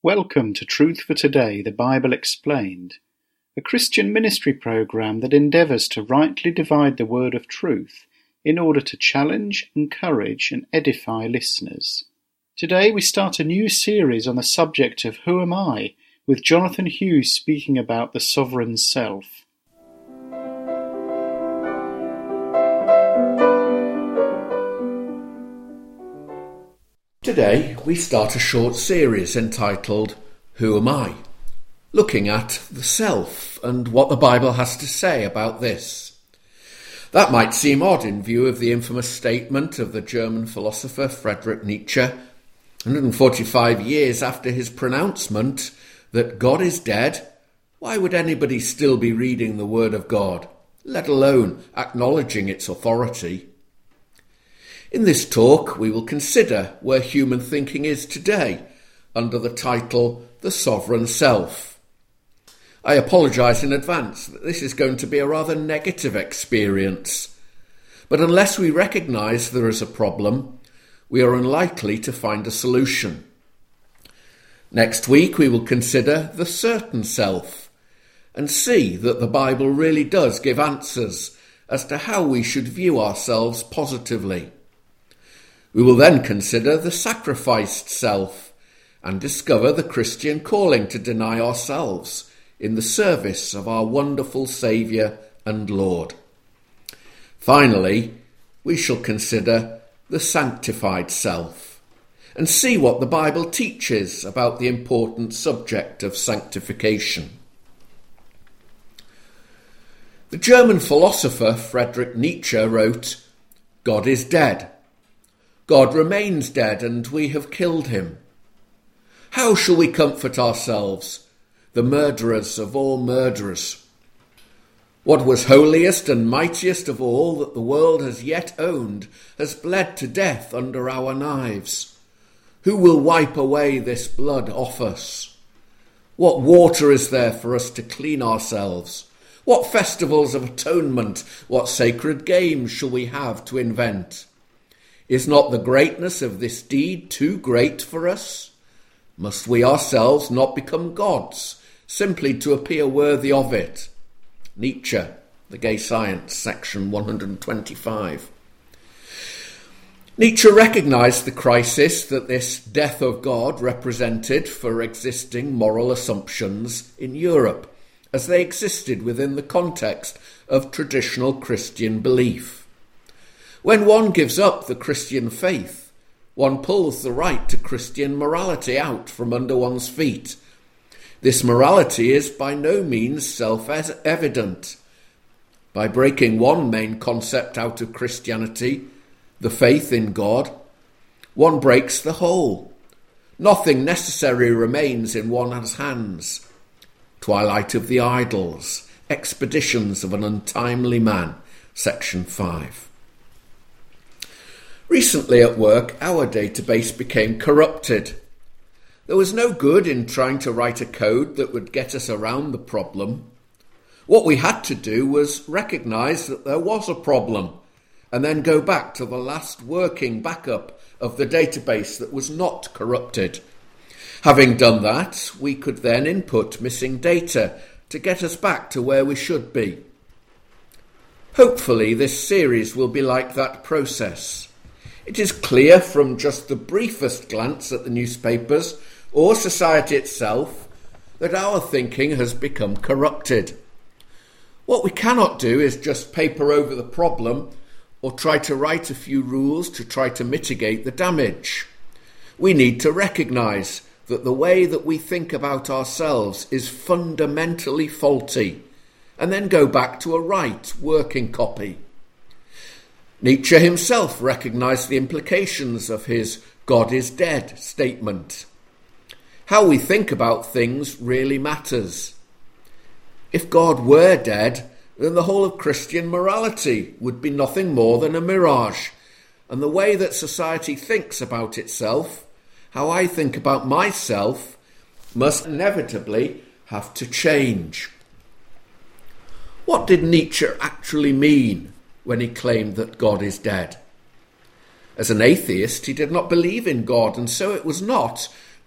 Welcome to Truth for Today, the Bible Explained, a Christian ministry program that endeavours to rightly divide the word of truth in order to challenge, encourage and edify listeners. Today we start a new series on the subject of Who Am I, with Jonathan Hughes speaking about the sovereign self. Today we start a short series entitled Who Am I? Looking at the self and what the Bible has to say about this. That might seem odd in view of the infamous statement of the German philosopher Friedrich Nietzsche, 145 years after his pronouncement that God is dead. Why would anybody still be reading the Word of God, let alone acknowledging its authority? In this talk, we will consider where human thinking is today under the title The Sovereign Self. I apologise in advance that this is going to be a rather negative experience, but unless we recognise there is a problem, we are unlikely to find a solution. Next week, we will consider the certain self and see that the Bible really does give answers as to how we should view ourselves positively. We will then consider the sacrificed self and discover the Christian calling to deny ourselves in the service of our wonderful Saviour and Lord. Finally, we shall consider the sanctified self and see what the Bible teaches about the important subject of sanctification. The German philosopher Friedrich Nietzsche wrote, "God is dead. God remains dead, and we have killed him. How shall we comfort ourselves, the murderers of all murderers? What was holiest and mightiest of all that the world has yet owned has bled to death under our knives. Who will wipe away this blood off us? What water is there for us to clean ourselves? What festivals of atonement, what sacred games shall we have to invent? Is not the greatness of this deed too great for us? Must we ourselves not become gods, simply to appear worthy of it?" Nietzsche, The Gay Science, section 125. Nietzsche recognised the crisis that this death of God represented for existing moral assumptions in Europe, as they existed within the context of traditional Christian belief. When one gives up the Christian faith, one pulls the right to Christian morality out from under one's feet. This morality is by no means self-evident. By breaking one main concept out of Christianity, the faith in God, one breaks the whole. Nothing necessary remains in one's hands. Twilight of the Idols, Expeditions of an Untimely Man, section 5. Recently at work, our database became corrupted. There was no good in trying to write a code that would get us around the problem. What we had to do was recognise that there was a problem and then go back to the last working backup of the database that was not corrupted. Having done that, we could then input missing data to get us back to where we should be. Hopefully, this series will be like that process. It is clear from just the briefest glance at the newspapers or society itself that our thinking has become corrupted. What we cannot do is just paper over the problem or try to write a few rules to try to mitigate the damage. We need to recognise that the way that we think about ourselves is fundamentally faulty and then go back to a right working copy. Nietzsche himself recognised the implications of his "God is dead" statement. How we think about things really matters. If God were dead, then the whole of Christian morality would be nothing more than a mirage, and the way that society thinks about itself, how I think about myself, must inevitably have to change. What did Nietzsche actually mean when he claimed that God is dead? As an atheist, he did not believe in God, and so it was not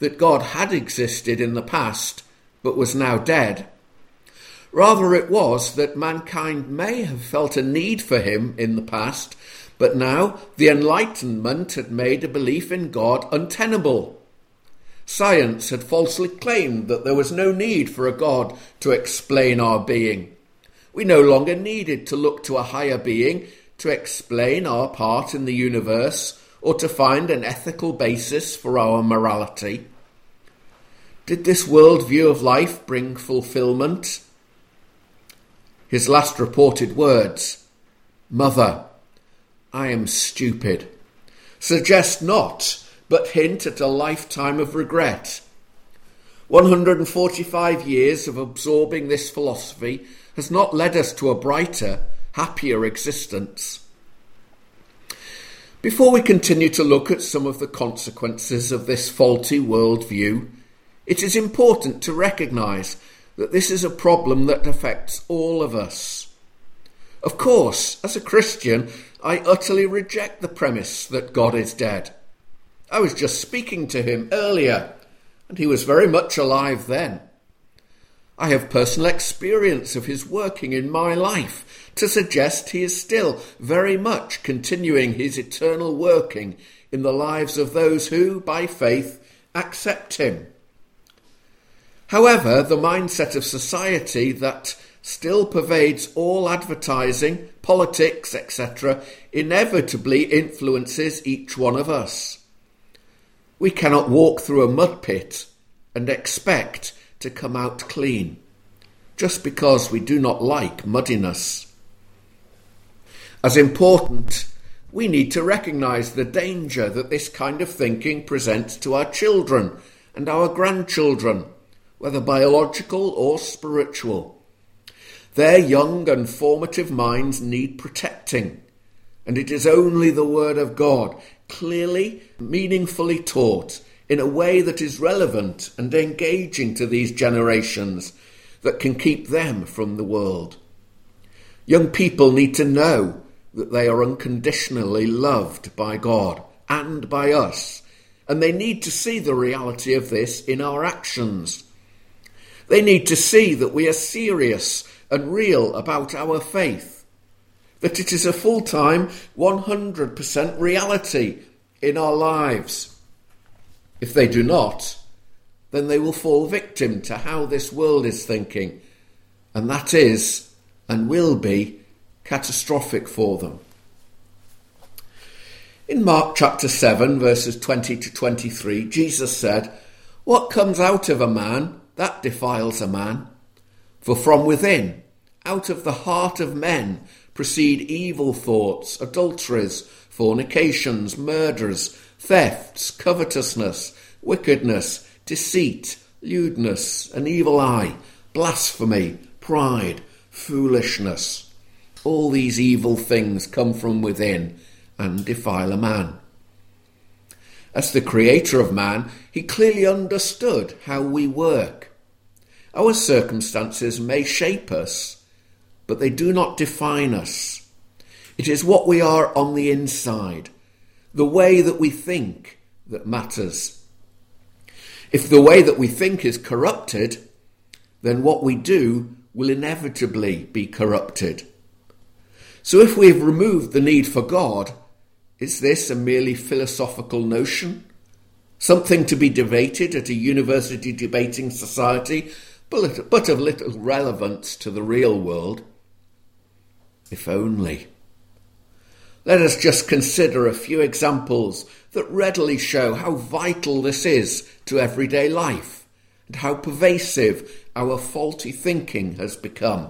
that God had existed in the past but was now dead. Rather, it was that mankind may have felt a need for him in the past, but now the Enlightenment had made a belief in God untenable. Science had falsely claimed that there was no need for a God to explain our being. We no longer needed to look to a higher being to explain our part in the universe or to find an ethical basis for our morality. Did this worldview of life bring fulfillment? His last reported words, "Mother, I am stupid," suggest not, but hint at a lifetime of regret. 145 years of absorbing this philosophy has not led us to a brighter, happier existence. Before we continue to look at some of the consequences of this faulty worldview, it is important to recognise that this is a problem that affects all of us. Of course, as a Christian, I utterly reject the premise that God is dead. I was just speaking to him earlier, and he was very much alive then. I have personal experience of his working in my life to suggest he is still very much continuing his eternal working in the lives of those who, by faith, accept him. However, the mindset of society that still pervades all advertising, politics, etc., inevitably influences each one of us. We cannot walk through a mud pit and expect to come out clean, just because we do not like muddiness. As important, we need to recognise the danger that this kind of thinking presents to our children and our grandchildren, whether biological or spiritual. Their young and formative minds need protecting, and it is only the Word of God, clearly, meaningfully taught in a way that is relevant and engaging to these generations, that can keep them from the world. Young people need to know that they are unconditionally loved by God and by us, and they need to see the reality of this in our actions. They need to see that we are serious and real about our faith, that it is a full-time, 100% reality in our lives. If they do not, then they will fall victim to how this world is thinking, and that is, and will be, catastrophic for them. In Mark chapter 7, verses 20 to 23, Jesus said, "What comes out of a man, that defiles a man. For from within, out of the heart of men, proceed evil thoughts, adulteries, fornications, murders, thefts, covetousness, wickedness, deceit, lewdness, an evil eye, blasphemy, pride, foolishness. All these evil things come from within and defile a man." As the creator of man, he clearly understood how we work. Our circumstances may shape us, but they do not define us. It is what we are on the inside, the way that we think, that matters. If the way that we think is corrupted, then what we do will inevitably be corrupted. So if we have removed the need for God, is this a merely philosophical notion? Something to be debated at a university debating society, but of little relevance to the real world? If only. Let us just consider a few examples that readily show how vital this is to everyday life and how pervasive our faulty thinking has become.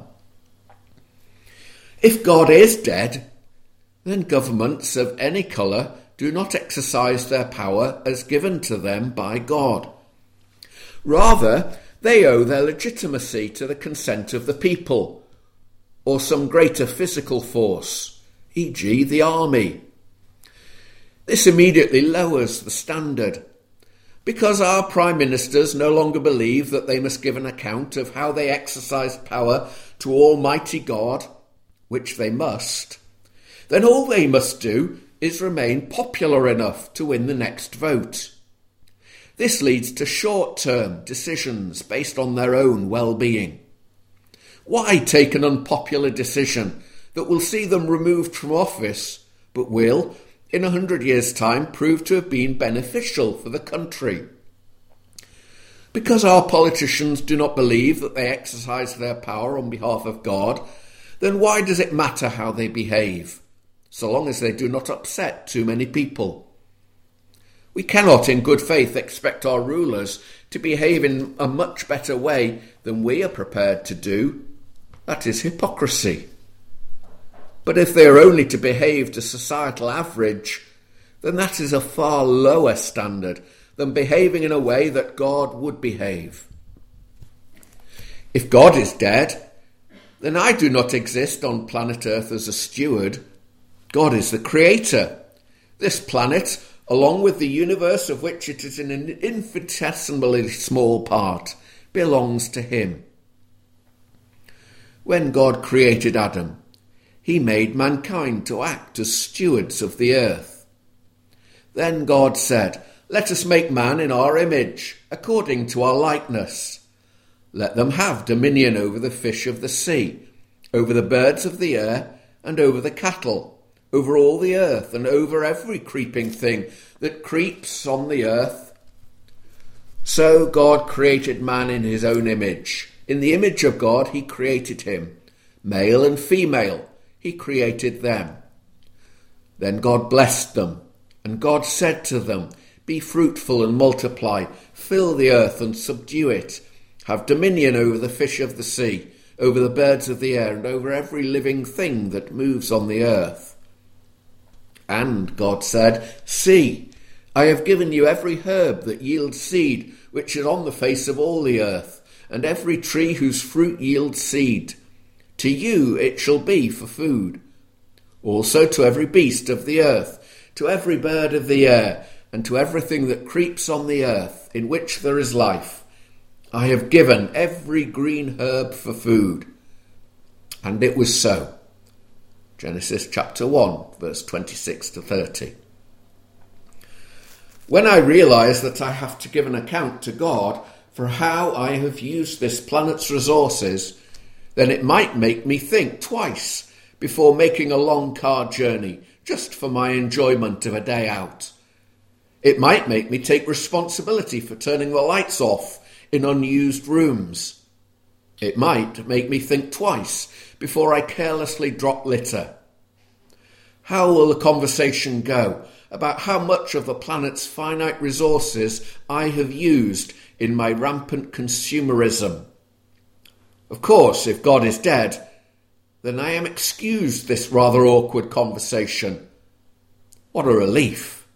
If God is dead, then governments of any colour do not exercise their power as given to them by God. Rather, they owe their legitimacy to the consent of the people, or some greater physical force, e.g. the army. This immediately lowers the standard, because our prime ministers no longer believe that they must give an account of how they exercised power to Almighty God, which they must. Then all they must do is remain popular enough to win the next vote. This leads to short-term decisions based on their own well-being. Why take an unpopular decision that will see them removed from office, but will, in 100 years' time, prove to have been beneficial for the country? Because our politicians do not believe that they exercise their power on behalf of God, then why does it matter how they behave, so long as they do not upset too many people? We cannot in good faith expect our rulers to behave in a much better way than we are prepared to do. That is hypocrisy. But if they are only to behave to societal average, then that is a far lower standard than behaving in a way that God would behave. If God is dead, then I do not exist on planet Earth as a steward. God is the creator. This planet, along with the universe of which it is an infinitesimally small part, belongs to him. When God created Adam, he made mankind to act as stewards of the earth. Then God said, "Let us make man in our image, according to our likeness. Let them have dominion over the fish of the sea, over the birds of the air, and over the cattle, over all the earth, and over every creeping thing that creeps on the earth." So God created man in his own image. In the image of God he created him. Male and female he created them. Then God blessed them, and God said to them, "Be fruitful and multiply, fill the earth and subdue it. Have dominion over the fish of the sea, over the birds of the air, and over every living thing that moves on the earth." And God said, "See, I have given you every herb that yields seed, which is on the face of all the earth, and every tree whose fruit yields seed. To you it shall be for food. Also to every beast of the earth, to every bird of the air, and to everything that creeps on the earth, in which there is life, I have given every green herb for food." And it was so. Genesis chapter 1, verse 26 to 30. When I realise that I have to give an account to God for how I have used this planet's resources, then it might make me think twice before making a long car journey just for my enjoyment of a day out. It might make me take responsibility for turning the lights off in unused rooms. It might make me think twice before I carelessly drop litter. How will the conversation go about how much of the planet's finite resources I have used in my rampant consumerism? Of course, if God is dead, then I am excused this rather awkward conversation. What a relief.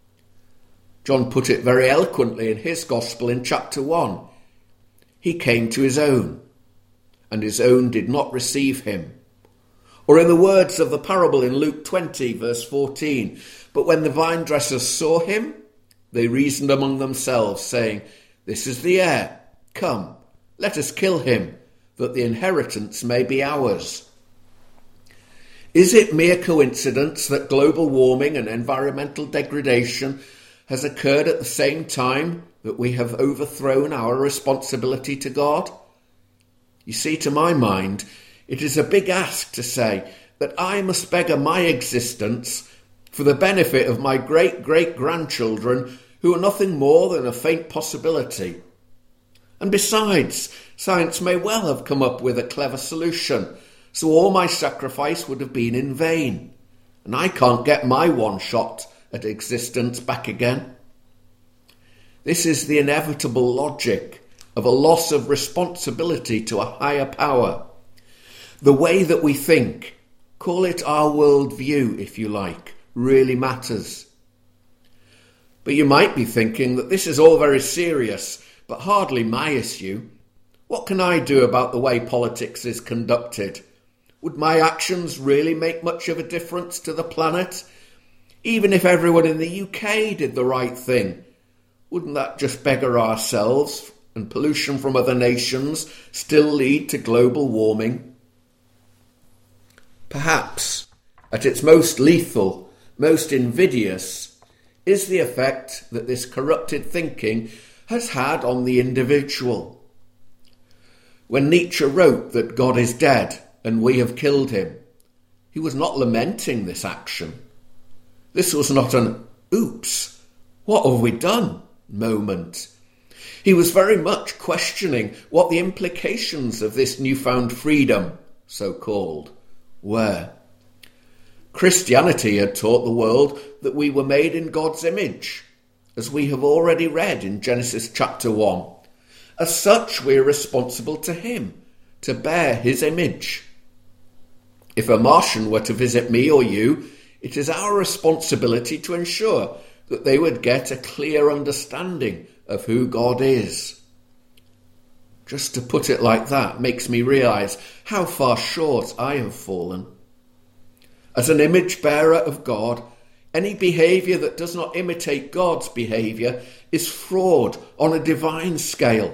John put it very eloquently in his Gospel in chapter 1. He came to his own, and his own did not receive him. Or in the words of the parable in Luke 20, verse 14, "But when the vine dressers saw him, they reasoned among themselves, saying, 'This is the heir. Come, let us kill him, that the inheritance may be ours.'" Is it mere coincidence that global warming and environmental degradation has occurred at the same time that we have overthrown our responsibility to God? You see, to my mind, it is a big ask to say that I must beggar my existence for the benefit of my great-great-grandchildren who are nothing more than a faint possibility. And besides, science may well have come up with a clever solution, so all my sacrifice would have been in vain, and I can't get my one shot at existence back again. This is the inevitable logic of a loss of responsibility to a higher power. The way that we think, call it our worldview if you like, really matters. But you might be thinking that this is all very serious, but hardly my issue. What can I do about the way politics is conducted? Would my actions really make much of a difference to the planet? Even if everyone in the UK did the right thing, wouldn't that just beggar ourselves, and pollution from other nations still lead to global warming? Perhaps, at its most lethal, most invidious, is the effect that this corrupted thinking has had on the individual. When Nietzsche wrote that God is dead and we have killed him, he was not lamenting this action. This was not an "oops, what have we done" moment. He was very much questioning what the implications of this newfound freedom, so-called, were. Christianity had taught the world that we were made in God's image, as we have already read in Genesis chapter 1. As such, we are responsible to him, to bear his image. If a Martian were to visit me or you, it is our responsibility to ensure that they would get a clear understanding of who God is. Just to put it like that makes me realise how far short I have fallen. As an image bearer of God, any behaviour that does not imitate God's behaviour is fraud on a divine scale.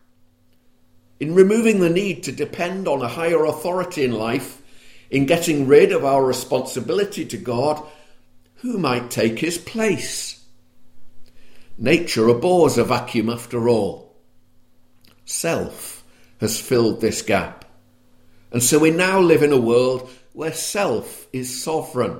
In removing the need to depend on a higher authority in life, in getting rid of our responsibility to God, who might take his place? Nature abhors a vacuum after all. Self has filled this gap. And so we now live in a world where self is sovereign.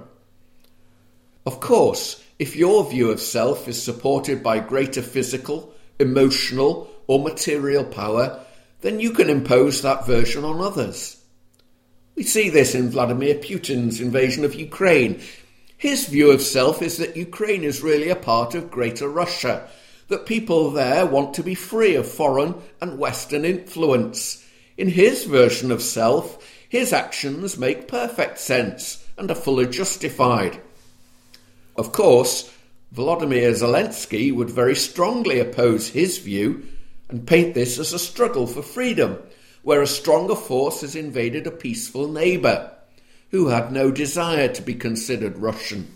Of course, if your view of self is supported by greater physical, emotional, or material power, then you can impose that version on others. We see this in Vladimir Putin's invasion of Ukraine. His view of self is that Ukraine is really a part of Greater Russia, that people there want to be free of foreign and Western influence. In his version of self, his actions make perfect sense and are fully justified. Of course, Volodymyr Zelensky would very strongly oppose his view and paint this as a struggle for freedom, where a stronger force has invaded a peaceful neighbour who had no desire to be considered Russian.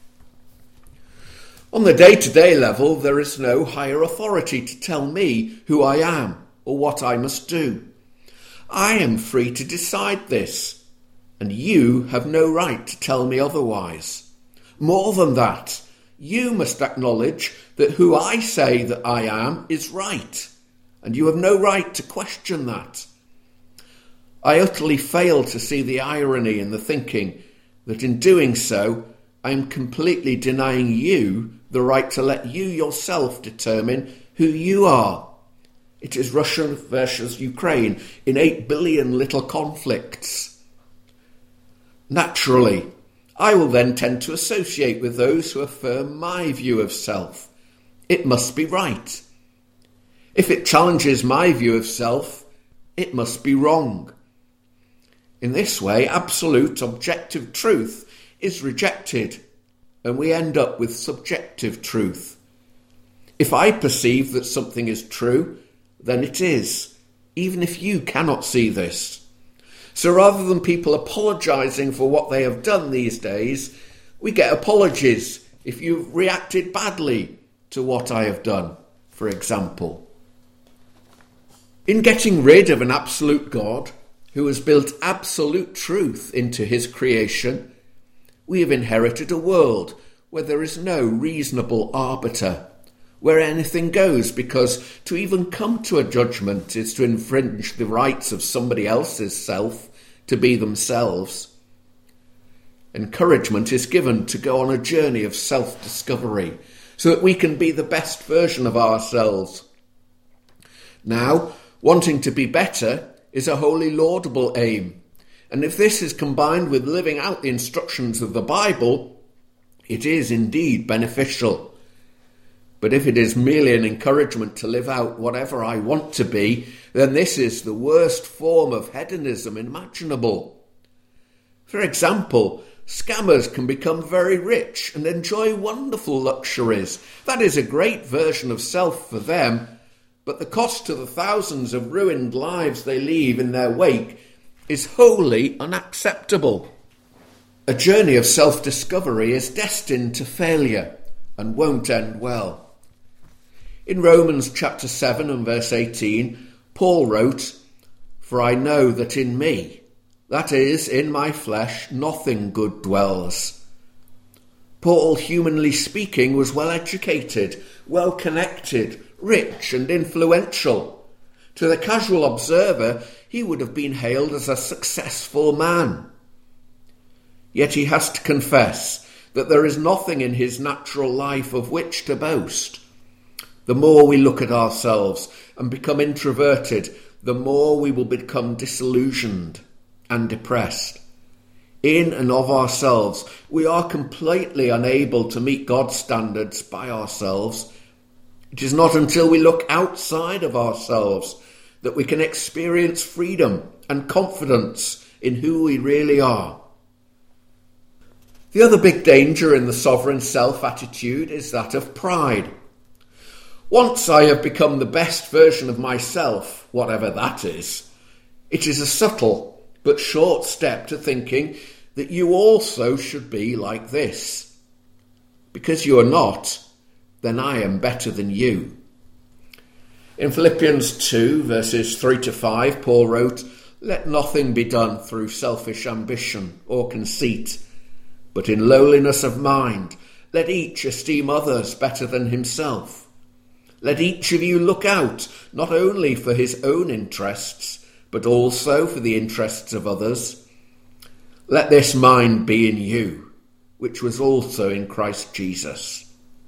On the day-to-day level, there is no higher authority to tell me who I am or what I must do. I am free to decide this, and you have no right to tell me otherwise. More than that, you must acknowledge that who I say that I am is right, and you have no right to question that. I utterly fail to see the irony in the thinking that in doing so, I am completely denying you the right to let you yourself determine who you are. It is Russia versus Ukraine in 8 billion little conflicts. Naturally, I will then tend to associate with those who affirm my view of self. It must be right. If it challenges my view of self, it must be wrong. In this way, absolute objective truth is rejected, and we end up with subjective truth. If I perceive that something is true, then it is, even if you cannot see this. So rather than people apologising for what they have done these days, we get apologies if you've reacted badly to what I have done, for example. In getting rid of an absolute God, who has built absolute truth into his creation, we have inherited a world where there is no reasonable arbiter, where anything goes, because to even come to a judgment is to infringe the rights of somebody else's self to be themselves. Encouragement is given to go on a journey of self-discovery so that we can be the best version of ourselves. Now, wanting to be better is a wholly laudable aim, and if this is combined with living out the instructions of the Bible, it is indeed beneficial. But if it is merely an encouragement to live out whatever I want to be, then this is the worst form of hedonism imaginable. For example, scammers can become very rich and enjoy wonderful luxuries. That is a great version of self for them, but the cost to the thousands of ruined lives they leave in their wake is wholly unacceptable. A journey of self-discovery is destined to failure and won't end well. In Romans chapter 7 and verse 18, Paul wrote, "For I know that in me, that is, in my flesh, nothing good dwells." Paul, humanly speaking, was well educated, well connected, rich and influential. To the casual observer, he would have been hailed as a successful man. Yet he has to confess that there is nothing in his natural life of which to boast. The more we look at ourselves and become introverted, the more we will become disillusioned and depressed. In and of ourselves, we are completely unable to meet God's standards by ourselves. It is not until we look outside of ourselves that we can experience freedom and confidence in who we really are. The other big danger in the sovereign self attitude is that of pride. Once I have become the best version of myself, whatever that is, it is a subtle but short step to thinking that you also should be like this. Because you are not, then I am better than you. In Philippians 2, verses 3-5, Paul wrote, "Let nothing be done through selfish ambition or conceit, but in lowliness of mind, let each esteem others better than himself. Let each of you look out not only for his own interests, but also for the interests of others. Let this mind be in you, which was also in Christ Jesus."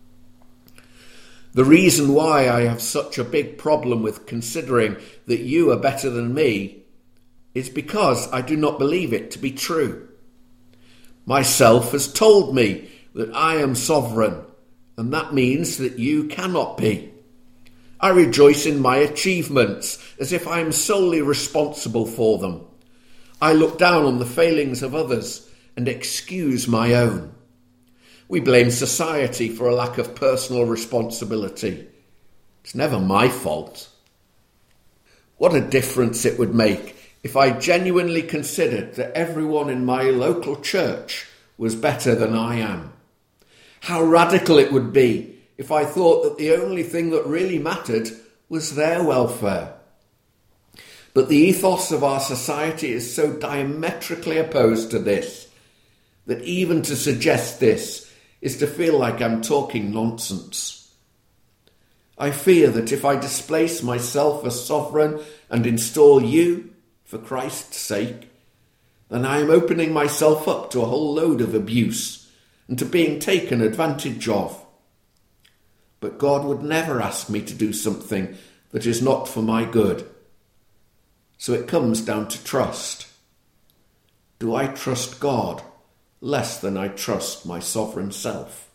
The reason why I have such a big problem with considering that you are better than me is because I do not believe it to be true. Myself has told me that I am sovereign, and that means that you cannot be. I rejoice in my achievements as if I am solely responsible for them. I look down on the failings of others and excuse my own. We blame society for a lack of personal responsibility. It's never my fault. What a difference it would make if I genuinely considered that everyone in my local church was better than I am. How radical it would be if I thought that the only thing that really mattered was their welfare. But the ethos of our society is so diametrically opposed to this, that even to suggest this is to feel like I'm talking nonsense. I fear that if I displace myself as sovereign and install you for Christ's sake, then I am opening myself up to a whole load of abuse and to being taken advantage of. But God would never ask me to do something that is not for my good. So it comes down to trust. Do I trust God less than I trust my sovereign self?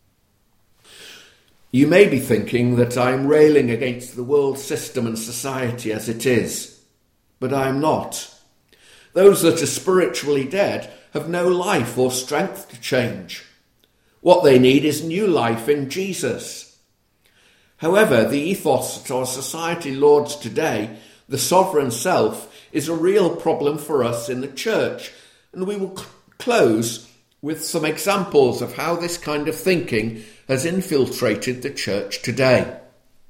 You may be thinking that I am railing against the world system and society as it is, but I am not. Those that are spiritually dead have no life or strength to change. What they need is new life in Jesus. However, the ethos that our society lauds today, the sovereign self, is a real problem for us in the church, and we will close with some examples of how this kind of thinking has infiltrated the church today.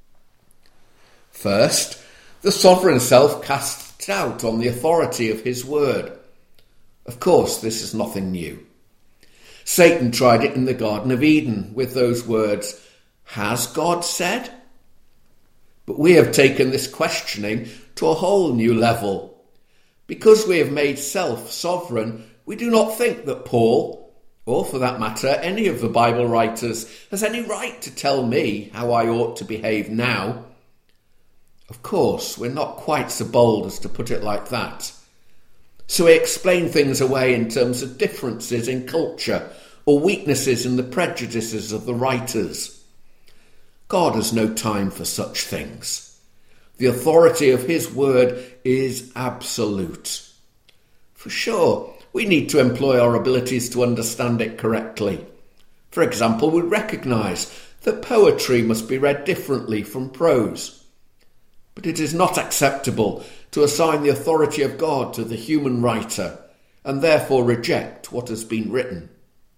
First, the sovereign self casts doubt on the authority of his word. Of course, this is nothing new. Satan tried it in the Garden of Eden with those words, "Has God said?" But we have taken this questioning to a whole new level. Because we have made self sovereign, we do not think that Paul, or for that matter any of the Bible writers, has any right to tell me how I ought to behave now. Of course, we're not quite so bold as to put it like that. So we explain things away in terms of differences in culture or weaknesses in the prejudices of the writers. God has no time for such things. The authority of his word is absolute. For sure, we need to employ our abilities to understand it correctly. For example, we recognise that poetry must be read differently from prose. But it is not acceptable to assign the authority of God to the human writer and therefore reject what has been written.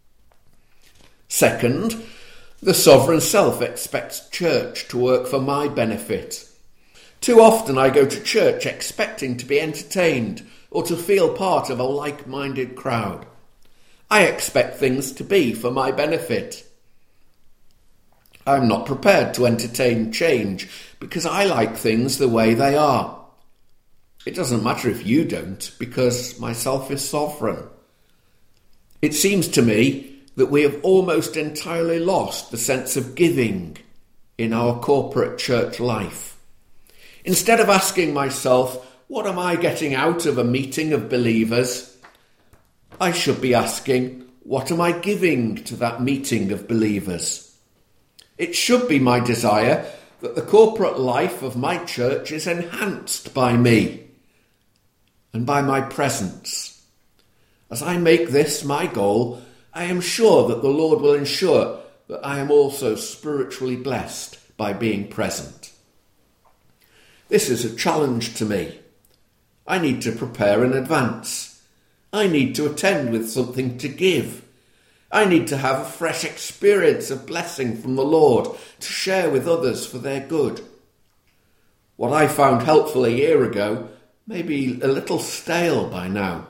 Second, the sovereign self expects church to work for my benefit. Too often I go to church expecting to be entertained or to feel part of a like-minded crowd. I expect things to be for my benefit. I'm not prepared to entertain change because I like things the way they are. It doesn't matter if you don't, because myself is sovereign. It seems to me that we have almost entirely lost the sense of giving in our corporate church life. Instead of asking myself, what am I getting out of a meeting of believers? I should be asking, what am I giving to that meeting of believers? It should be my desire that the corporate life of my church is enhanced by me and by my presence. As I make this my goal, I am sure that the Lord will ensure that I am also spiritually blessed by being present. This is a challenge to me. I need to prepare in advance. I need to attend with something to give. I need to have a fresh experience of blessing from the Lord to share with others for their good. What I found helpful a year ago may be a little stale by now.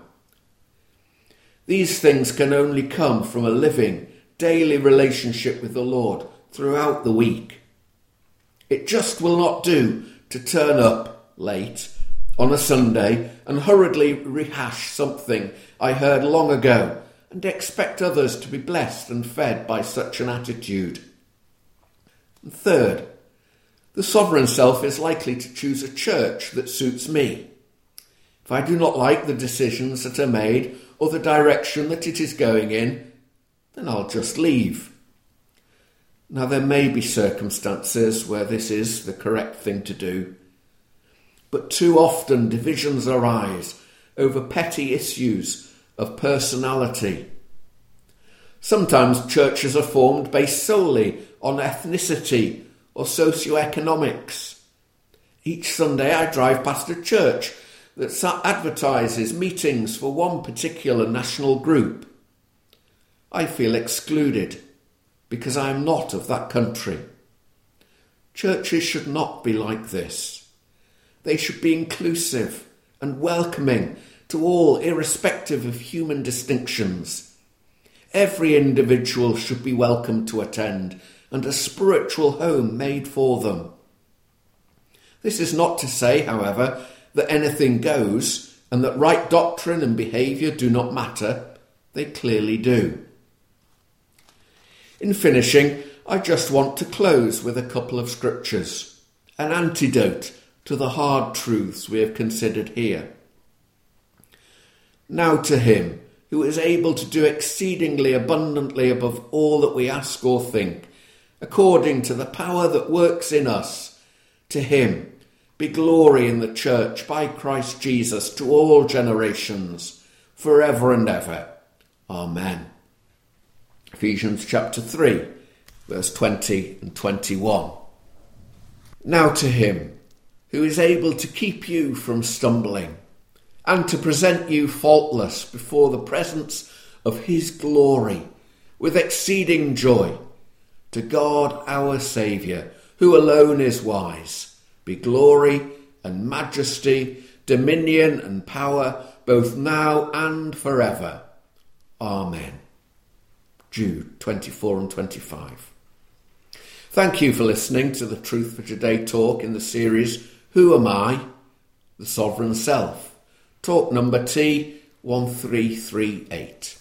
These things can only come from a living, daily relationship with the Lord throughout the week. It just will not do to turn up late on a Sunday and hurriedly rehash something I heard long ago and expect others to be blessed and fed by such an attitude. And third, the sovereign self is likely to choose a church that suits me. If I do not like the decisions that are made or the direction that it is going in, then I'll just leave. Now, there may be circumstances where this is the correct thing to do, but too often divisions arise over petty issues of personality. Sometimes churches are formed based solely on ethnicity or socioeconomics. Each Sunday I drive past a church that advertises meetings for one particular national group. I feel excluded because I am not of that country. Churches should not be like this. They should be inclusive and welcoming to all, irrespective of human distinctions. Every individual should be welcome to attend and a spiritual home made for them. This is not to say, however, that anything goes and that right doctrine and behaviour do not matter. They clearly do. In finishing, I just want to close with a couple of scriptures, an antidote to the hard truths we have considered here. Now to him who is able to do exceedingly abundantly above all that we ask or think, according to the power that works in us, to him be glory in the church by Christ Jesus to all generations, forever and ever. Amen. Ephesians chapter 3, verse 20 and 21. Now to him who is able to keep you from stumbling and to present you faultless before the presence of his glory with exceeding joy, to God our Saviour, who alone is wise, be glory and majesty, dominion and power, both now and forever. Amen. Jude 24 and 25. Thank you for listening to the Truth for Today talk in the series Who Am I? The Sovereign Self. Talk number T1338.